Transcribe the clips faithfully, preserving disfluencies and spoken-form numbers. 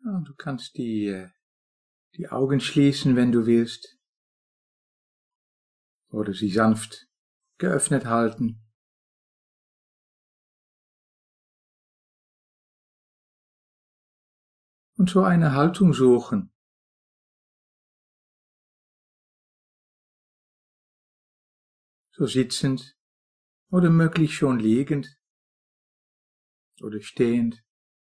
Ja, du kannst die, die Augen schließen, wenn du willst, oder sie sanft geöffnet halten. Und so eine Haltung suchen. So sitzend oder möglich schon liegend oder stehend.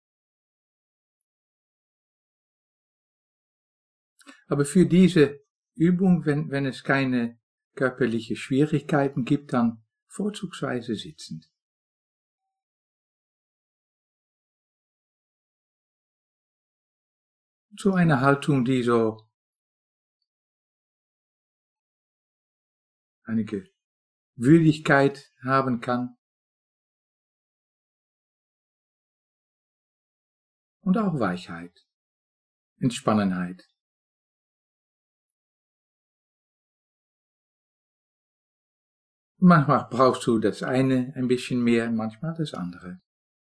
Aber für diese Übung, wenn, wenn es keine körperliche Schwierigkeiten gibt, dann vorzugsweise sitzend. So eine Haltung, die so einige Würdigkeit haben kann und auch Weichheit, Entspannenheit. Manchmal brauchst du das eine ein bisschen mehr, manchmal das andere.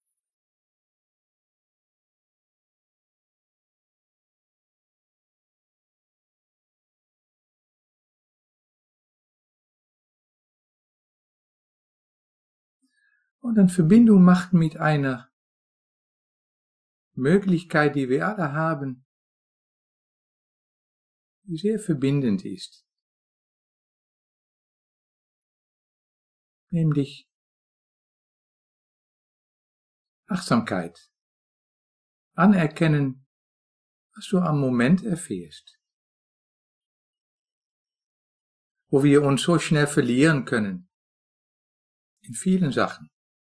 Und dann Verbindung macht mit einer Möglichkeit, die wir alle haben, die sehr verbindend ist. Nämlich Achtsamkeit. Anerkennen, was du am Moment erfährst. Wo wir uns so schnell verlieren können. In vielen Sachen.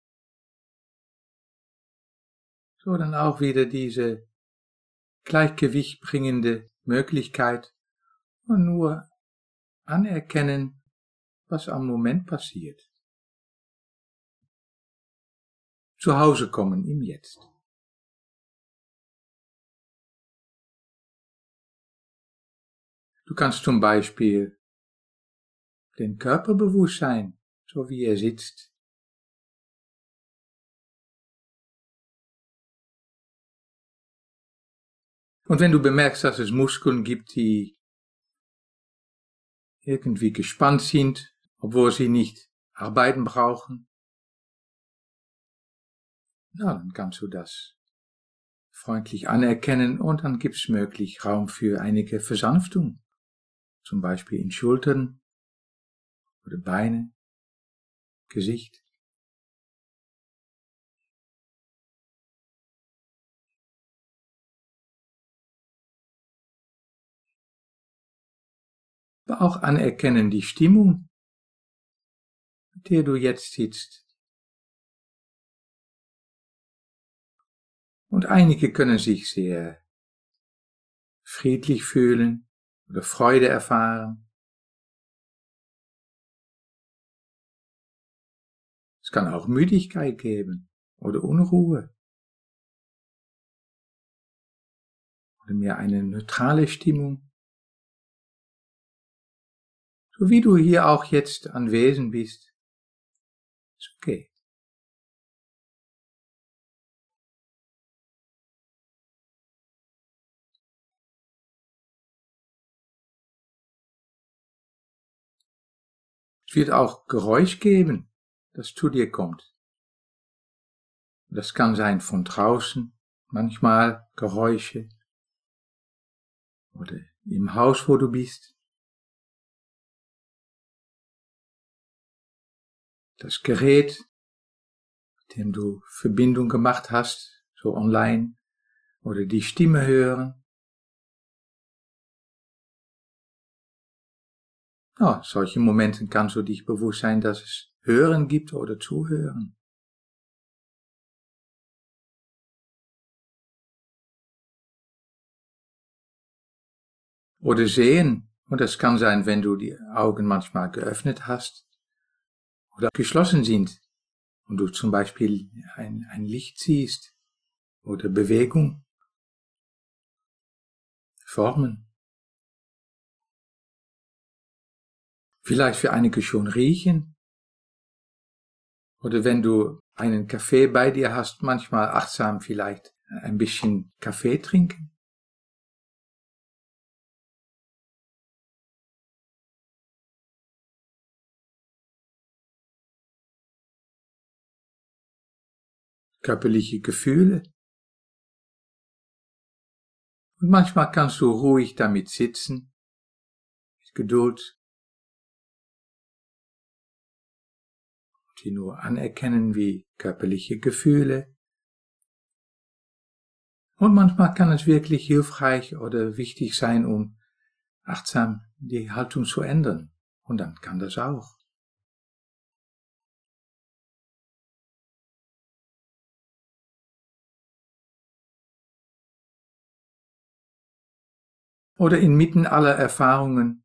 So dann auch wieder diese Gleichgewicht bringende Möglichkeit und nur anerkennen, was am Moment passiert. Zu Hause kommen im Jetzt. Du kannst zum Beispiel den Körper bewusst sein, so wie er sitzt. Und wenn du bemerkst, dass es Muskeln gibt, die irgendwie gespannt sind, obwohl sie nicht arbeiten brauchen, na, dann kannst du das freundlich anerkennen und dann gibt es möglich Raum für einige Versanftung, zum Beispiel in Schultern oder Beine, Gesicht. Aber auch anerkennen die Stimmung, mit der du jetzt sitzt. Und einige können sich sehr friedlich fühlen oder Freude erfahren. Es kann auch Müdigkeit geben oder Unruhe. Oder mehr eine neutrale Stimmung. So wie du hier auch jetzt anwesend bist. Ist okay. Es wird auch Geräusch geben, das zu dir kommt. Das kann sein von draußen, manchmal Geräusche. Oder im Haus, wo du bist. Das Gerät, mit dem du Verbindung gemacht hast, so online. Oder die Stimme hören. Ja, solche Momenten kannst du dich bewusst sein, dass es Hören gibt oder Zuhören. Oder sehen, und das kann sein, wenn du die Augen manchmal geöffnet hast oder geschlossen sind und du zum Beispiel ein, ein Licht siehst oder Bewegung, Formen. Vielleicht für einige schon riechen. Oder wenn du einen Kaffee bei dir hast, manchmal achtsam vielleicht ein bisschen Kaffee trinken. körperliche Gefühle. Und manchmal kannst du ruhig damit sitzen, mit Geduld, und sie nur anerkennen wie körperliche Gefühle. Und manchmal kann es wirklich hilfreich oder wichtig sein, um achtsam die Haltung zu ändern. Und dann kann das auch. Oder inmitten aller Erfahrungen,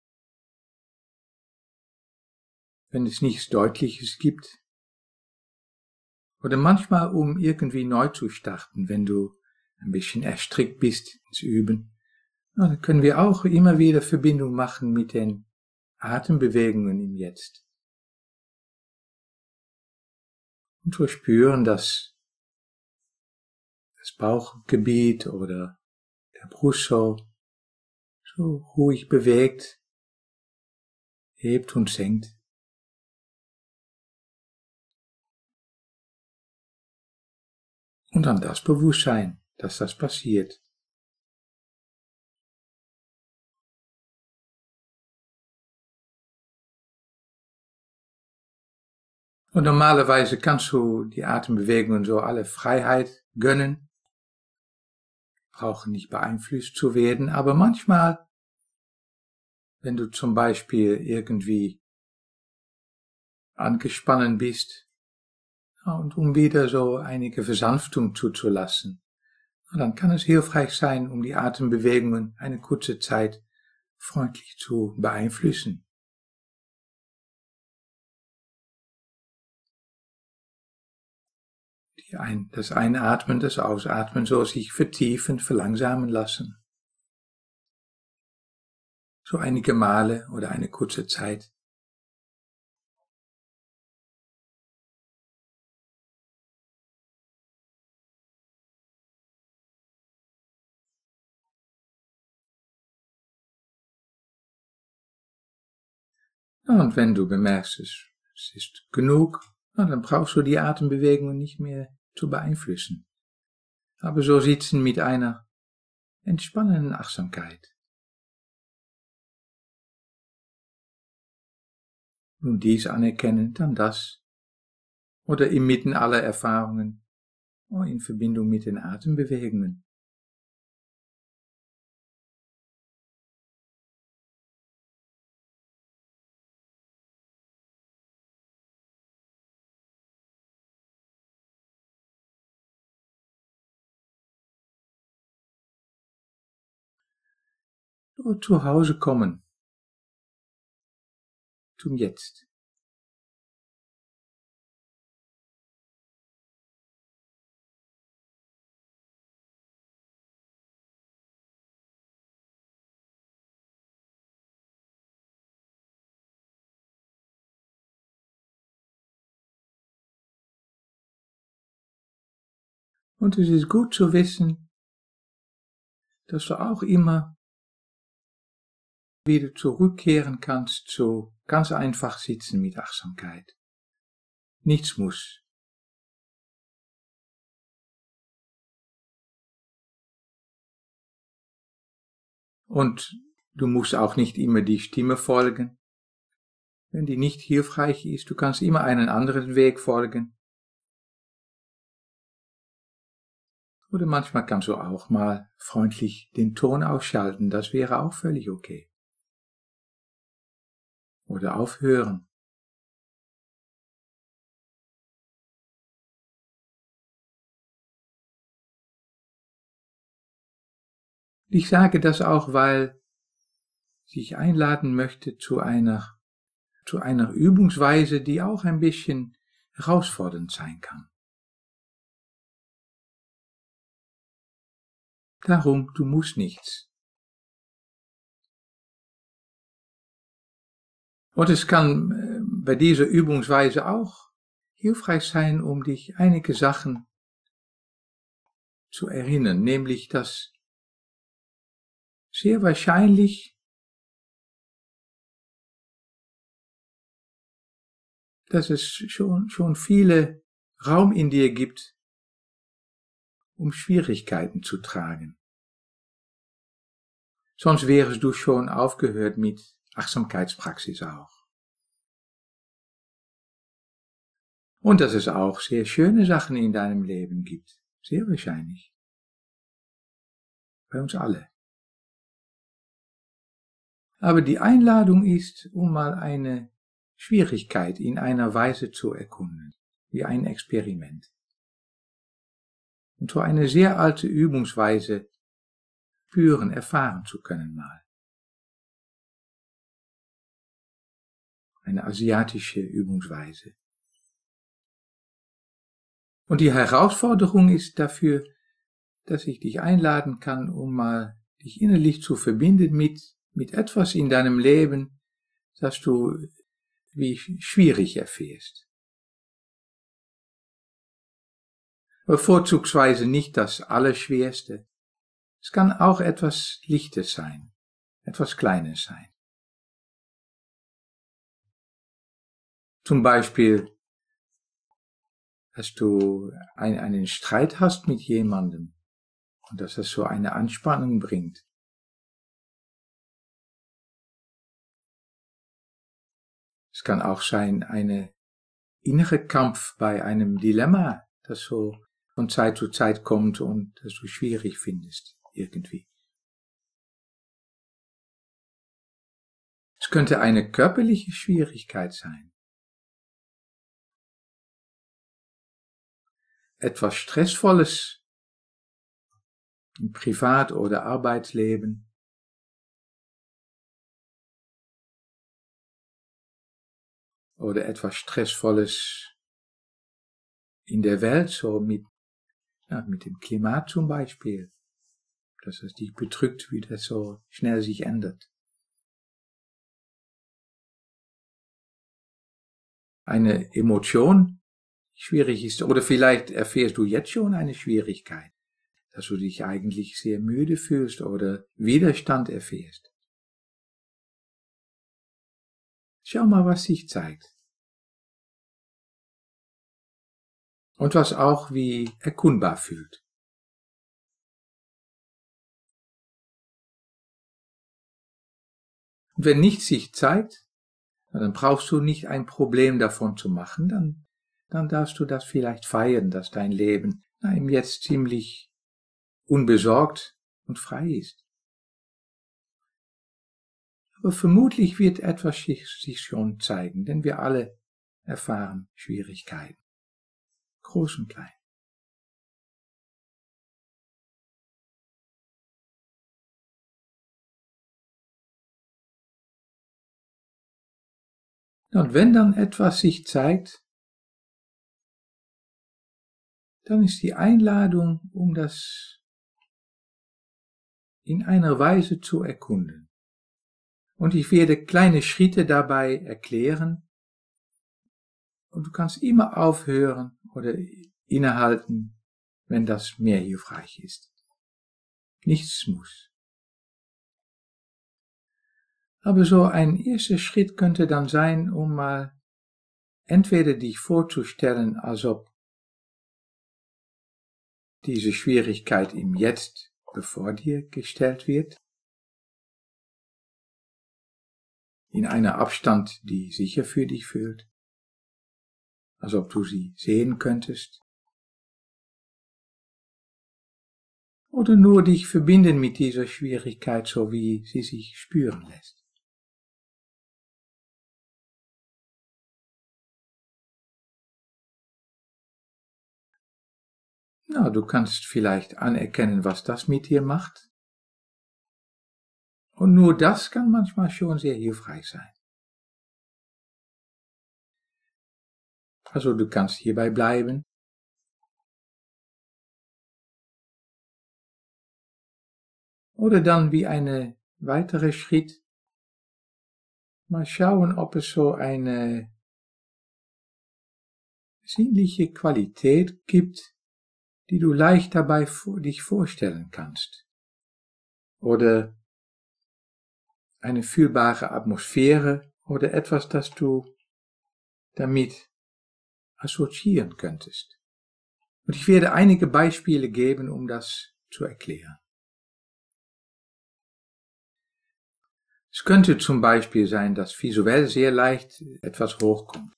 wenn es nichts Deutliches gibt. Oder manchmal, um irgendwie neu zu starten, wenn du ein bisschen erstrickt bist ins Üben. Dann können wir auch immer wieder Verbindung machen mit den Atembewegungen im Jetzt. Und wir spüren, dass das Bauchgebiet oder der Brustkorb so ruhig bewegt, hebt und senkt. Und dann das Bewusstsein, dass das passiert. Und normalerweise kannst du die Atembewegungen so alle Freiheit gönnen, brauchen nicht beeinflusst zu werden, aber manchmal, wenn du zum Beispiel irgendwie angespannt bist, und um wieder so einige Versanftung zuzulassen, dann kann es hilfreich sein, um die Atembewegungen eine kurze Zeit freundlich zu beeinflussen. Die ein, das Einatmen, das Ausatmen soll sich vertiefen, verlangsamen lassen. So einige Male oder eine kurze Zeit. Und wenn du bemerkst, es ist genug, dann brauchst du die Atembewegungen nicht mehr zu beeinflussen. Aber so sitzen mit einer entspannenden Achtsamkeit. Nun dies anerkennen, dann das. Oder inmitten aller Erfahrungen, in Verbindung mit den Atembewegungen. So zu Hause kommen. Zum Jetzt. Und es ist gut zu wissen, dass du auch immer wieder zurückkehren kannst zu ganz einfach sitzen mit Achtsamkeit. Nichts muss. Und du musst auch nicht immer die Stimme folgen. Wenn die nicht hilfreich ist, du kannst immer einen anderen Weg folgen. Oder manchmal kannst du auch mal freundlich den Ton ausschalten, das wäre auch völlig okay. Oder aufhören. Ich sage das auch, weil ich einladen möchte zu einer, zu einer Übungsweise, die auch ein bisschen herausfordernd sein kann. Darum, du musst nichts. Und es kann bei dieser Übungsweise auch hilfreich sein, um dich einige Sachen zu erinnern, nämlich dass sehr wahrscheinlich, dass es schon, schon viele Raum in dir gibt, um Schwierigkeiten zu tragen. Sonst wärest du schon aufgehört mit Achtsamkeitspraxis auch. Und dass es auch sehr schöne Sachen in deinem Leben gibt. Sehr wahrscheinlich. Bei uns alle. Aber die Einladung ist, um mal eine Schwierigkeit in einer Weise zu erkunden, wie ein Experiment. Und so eine sehr alte Übungsweise spüren, erfahren zu können mal. Eine asiatische Übungsweise. Und die Herausforderung ist dafür, dass ich dich einladen kann, um mal dich innerlich zu verbinden mit, mit etwas in deinem Leben, das du wie schwierig erfährst. Aber vorzugsweise nicht das Allerschwerste. Es kann auch etwas Lichtes sein, etwas Kleines sein. Zum Beispiel, dass du ein, einen Streit hast mit jemandem und dass das so eine Anspannung bringt. Es kann auch sein, eine innere Kampf bei einem Dilemma, das so von Zeit zu Zeit kommt und das du schwierig findest, irgendwie. Es könnte eine körperliche Schwierigkeit sein. Etwas Stressvolles im Privat- oder Arbeitsleben. Oder etwas Stressvolles in der Welt, so mit, ja, mit dem Klima zum Beispiel. Dass es dich bedrückt, wie das so schnell sich ändert. Eine Emotion, die schwierig ist, oder vielleicht erfährst du jetzt schon eine Schwierigkeit, dass du dich eigentlich sehr müde fühlst oder Widerstand erfährst. Schau mal, was sich zeigt. Und was auch wie erkundbar fühlt. Und wenn nichts sich zeigt, dann brauchst du nicht ein Problem davon zu machen, dann, dann darfst du das vielleicht feiern, dass dein Leben na, im Jetzt ziemlich unbesorgt und frei ist. Aber vermutlich wird etwas sich schon zeigen, denn wir alle erfahren Schwierigkeiten, groß und klein. Und wenn dann etwas sich zeigt, dann ist die Einladung, um das in einer Weise zu erkunden. Und ich werde kleine Schritte dabei erklären. Und du kannst immer aufhören oder innehalten, wenn das mehr hilfreich ist. Nichts muss. Aber so ein erster Schritt könnte dann sein, um mal entweder dich vorzustellen, als ob diese Schwierigkeit im Jetzt bevor dir gestellt wird, in einer Abstand, die sicher für dich fühlt, als ob du sie sehen könntest, oder nur dich verbinden mit dieser Schwierigkeit, so wie sie sich spüren lässt. Na, du kannst vielleicht anerkennen, was das mit dir macht. Und nur das kann manchmal schon sehr hilfreich sein. Also du kannst hierbei bleiben. Oder dann wie eine weitere Schritt mal schauen, ob es so eine sinnliche Qualität gibt, die du leicht dabei dich vorstellen kannst. Oder eine fühlbare Atmosphäre oder etwas, das du damit assoziieren könntest. Und ich werde einige Beispiele geben, um das zu erklären. Es könnte zum Beispiel sein, dass visuell sehr leicht etwas hochkommt.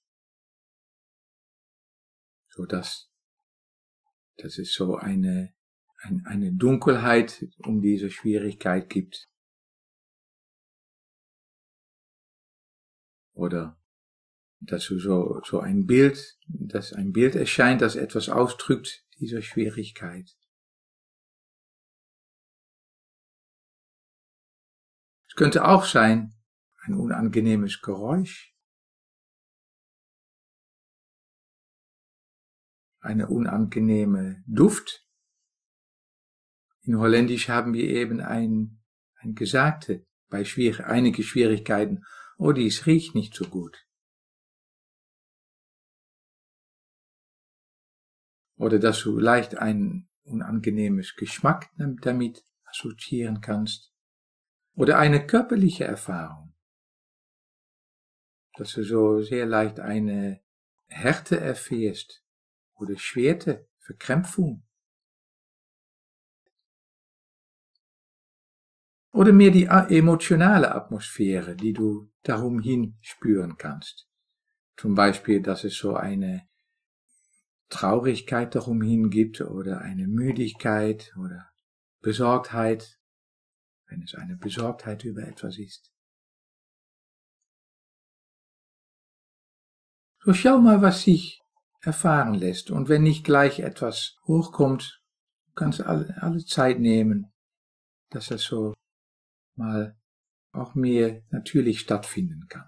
So dass, dass es so eine, ein, eine Dunkelheit um diese Schwierigkeit gibt. Oder dass du so, so ein Bild, dass ein Bild erscheint, das etwas ausdrückt, dieser Schwierigkeit. Es könnte auch sein, ein unangenehmes Geräusch, eine unangenehme Duft. In Holländisch haben wir eben ein, ein Gesagte bei schwierig, einige Schwierigkeiten, oh, dies riecht nicht so gut. Oder dass du leicht ein unangenehmes Geschmack damit assoziieren kannst. Oder eine körperliche Erfahrung. Dass du so sehr leicht eine Härte erfährst oder Schwerte, Verkrampfung. Oder mehr die emotionale Atmosphäre, die du darum hin spüren kannst. Zum Beispiel, dass es so eine Traurigkeit darum hin gibt oder eine Müdigkeit oder Besorgtheit, wenn es eine Besorgtheit über etwas ist. So schau mal, was sich erfahren lässt. Und wenn nicht gleich etwas hochkommt, kannst du alle, alle Zeit nehmen, dass das so mal auch mehr natürlich stattfinden kann.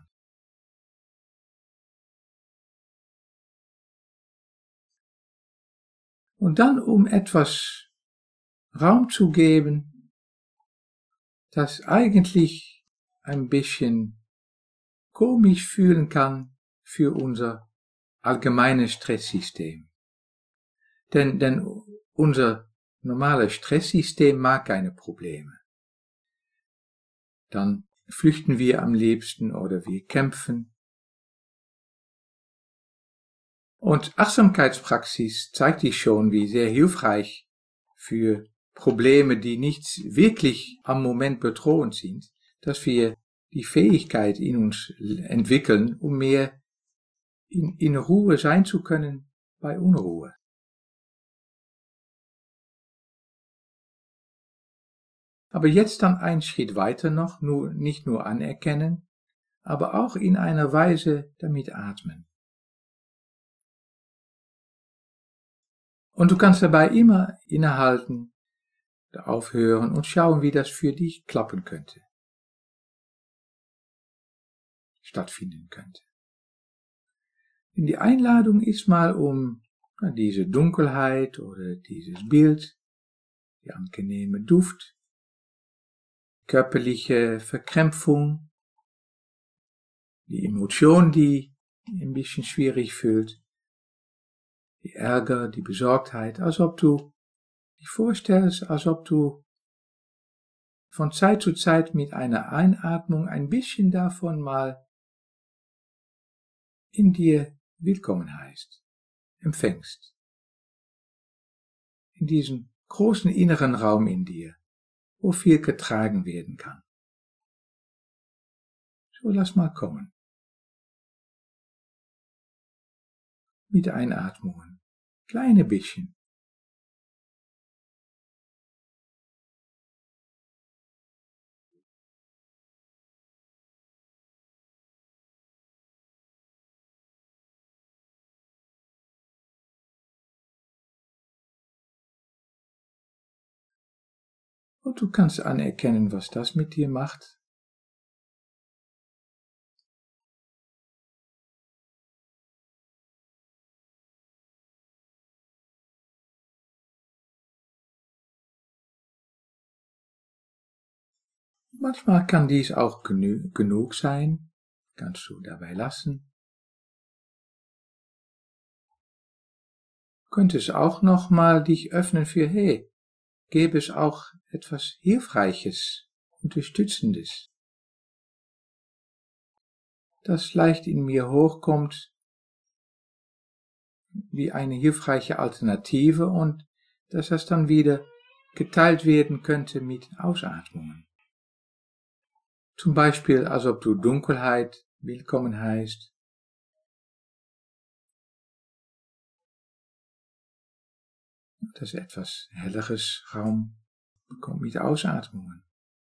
Und dann, um etwas Raum zu geben, das eigentlich ein bisschen komisch fühlen kann für unser allgemeines Stresssystem. Denn, denn unser normales Stresssystem mag keine Probleme. Dann flüchten wir am liebsten oder wir kämpfen. Und Achtsamkeitspraxis zeigt dich schon, wie sehr hilfreich für Probleme, die nicht wirklich am Moment bedrohend sind, dass wir die Fähigkeit in uns entwickeln, um mehr in, in Ruhe sein zu können bei Unruhe. Aber jetzt dann einen Schritt weiter noch, nur, nicht nur anerkennen, aber auch in einer Weise damit atmen. Und du kannst dabei immer innehalten, aufhören und schauen, wie das für dich klappen könnte, stattfinden könnte. Und die Einladung ist mal, um diese Dunkelheit oder dieses Bild, die angenehme Duft, körperliche Verkrampfung, die Emotion, die ein bisschen schwierig fühlt, die Ärger, die Besorgtheit, als ob du dich vorstellst, als ob du von Zeit zu Zeit mit einer Einatmung ein bisschen davon mal in dir willkommen heißt, empfängst. In diesem großen inneren Raum in dir, wo viel getragen werden kann. So lass mal kommen. Mit Einatmungen, kleine bisschen. Und du kannst anerkennen, was das mit dir macht. Manchmal kann dies auch genü- genug sein, kannst du dabei lassen. Könntest auch nochmal dich öffnen für, hey, gäbe es auch etwas Hilfreiches, Unterstützendes, das leicht in mir hochkommt, wie eine hilfreiche Alternative und dass das dann wieder geteilt werden könnte mit Ausatmungen. Zum Beispiel, als ob du Dunkelheit willkommen heißt. Dass etwas helleres Raum bekommt mit Ausatmungen.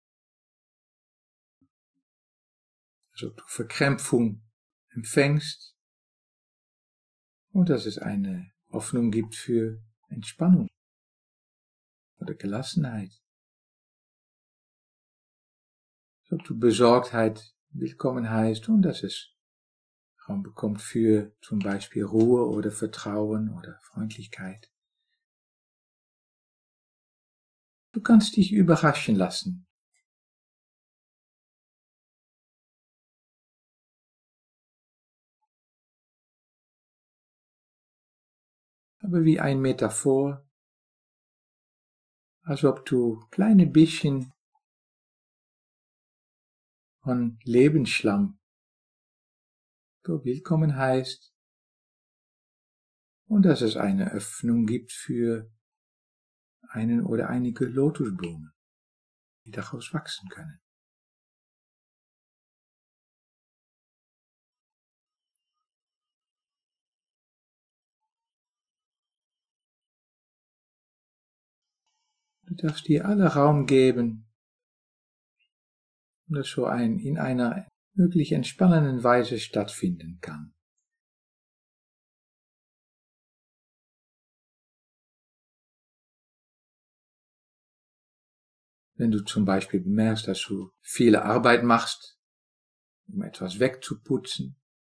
Als ob du Verkrämpfung empfängst und dass es eine Hoffnung gibt für Entspannung oder Gelassenheit. Als ob du Besorgtheit willkommen heißt und dass es Raum bekommt für zum Beispiel Ruhe oder Vertrauen oder Freundlichkeit. Du kannst dich überraschen lassen. Aber wie ein Metaphor, als ob du kleine bisschen von Lebensschlamm so willkommen heißt und dass es eine Öffnung gibt für einen oder einige Lotusblumen, die daraus wachsen können. Du darfst dir alle Raum geben, und das so ein, in einer wirklich entspannenden Weise stattfinden kann. Wenn du zum Beispiel bemerkst, dass du viele Arbeit machst, um etwas wegzuputzen,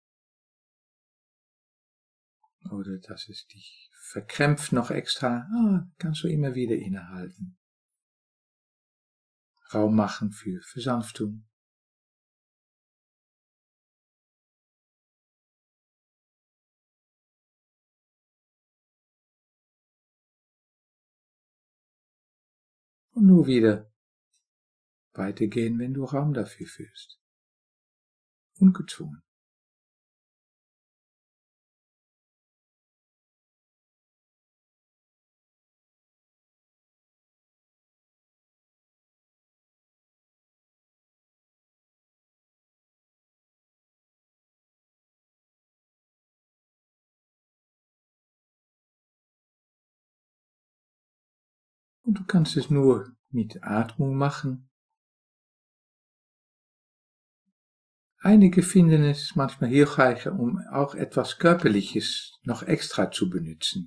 oder dass es dich verkrämpft noch extra, ah, kannst du immer wieder innehalten. Raum machen für Versanftung. Und nur wieder weitergehen, wenn du Raum dafür fühlst. Ungezwungen. Und du kannst es nur mit Atmung machen. Einige finden es manchmal hilfreicher, um auch etwas Körperliches noch extra zu benutzen.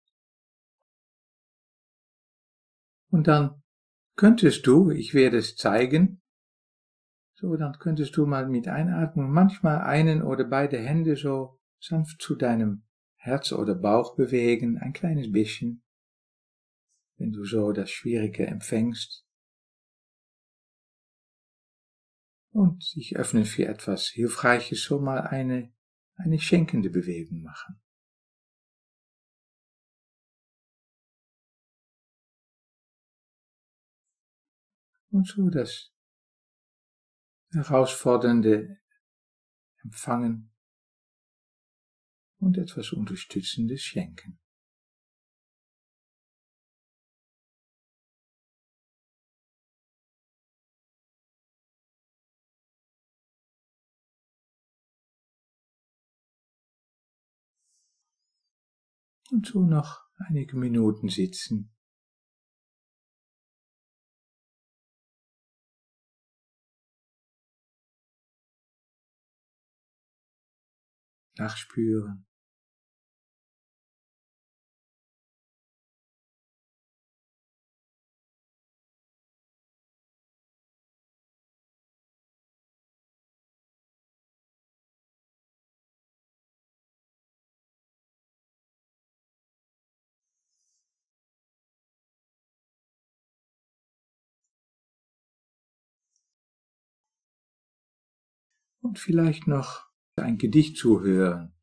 Und dann könntest du, ich werde es zeigen, so dann könntest du mal mit Einatmung manchmal einen oder beide Hände so sanft zu deinem Herz oder Bauch bewegen, ein kleines bisschen, wenn du so das Schwierige empfängst. Und sich öffnen für etwas Hilfreiches, so mal eine, eine schenkende Bewegung machen. Und so das Herausfordernde empfangen und etwas Unterstützendes schenken. Und so noch einige Minuten sitzen. Nachspüren. Und vielleicht noch ein Gedicht zuhören,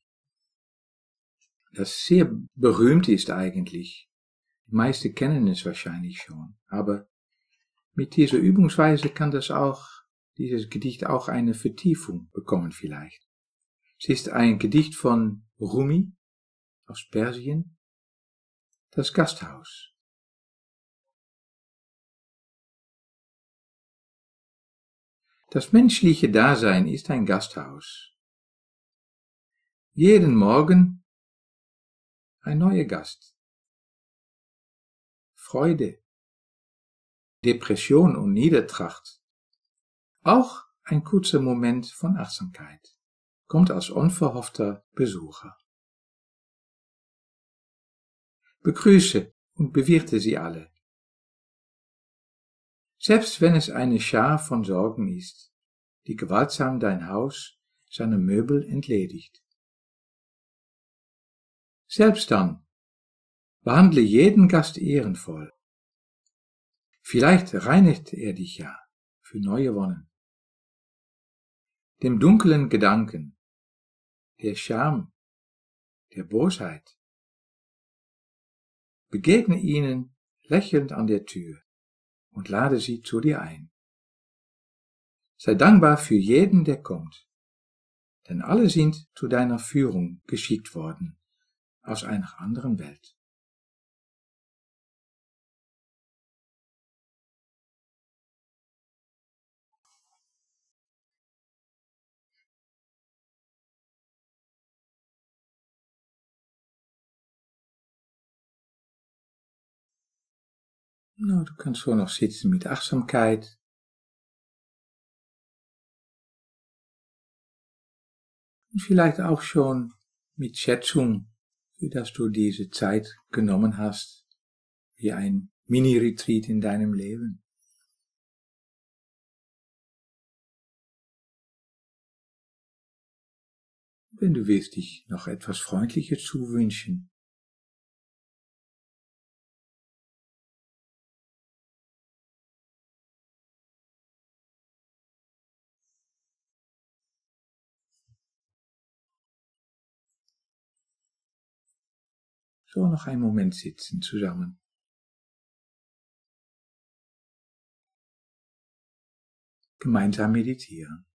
das sehr berühmt ist eigentlich. Die meisten kennen es wahrscheinlich schon, aber mit dieser Übungsweise kann das auch, dieses Gedicht auch eine Vertiefung bekommen vielleicht. Es ist ein Gedicht von Rumi aus Persien, das Gasthaus. Das menschliche Dasein ist ein Gasthaus. Jeden Morgen ein neuer Gast. Freude, Depression und Niedertracht. Auch ein kurzer Moment von Achtsamkeit kommt als unverhoffter Besucher. Begrüße und bewirte sie alle. Selbst wenn es eine Schar von Sorgen ist, die gewaltsam dein Haus seiner Möbel entledigt. Selbst dann behandle jeden Gast ehrenvoll. Vielleicht reinigt er dich ja für neue Wonnen. Dem dunklen Gedanken, der Scham, der Bosheit. Begegne ihnen lächelnd an der Tür und lade sie zu dir ein. Sei dankbar für jeden, der kommt, denn alle sind zu deiner Führung geschickt worden aus einer anderen Welt. Nou, du kannst so noch sitzen mit Achtsamkeit. Und vielleicht auch schon mit Schätzung, für dass du diese Zeit genommen hast, wie ein Mini-Retreat in deinem Leben. Wenn du willst, dich noch etwas Freundliches zuwünschen, so noch einen Moment sitzen zusammen. Gemeinsam meditieren.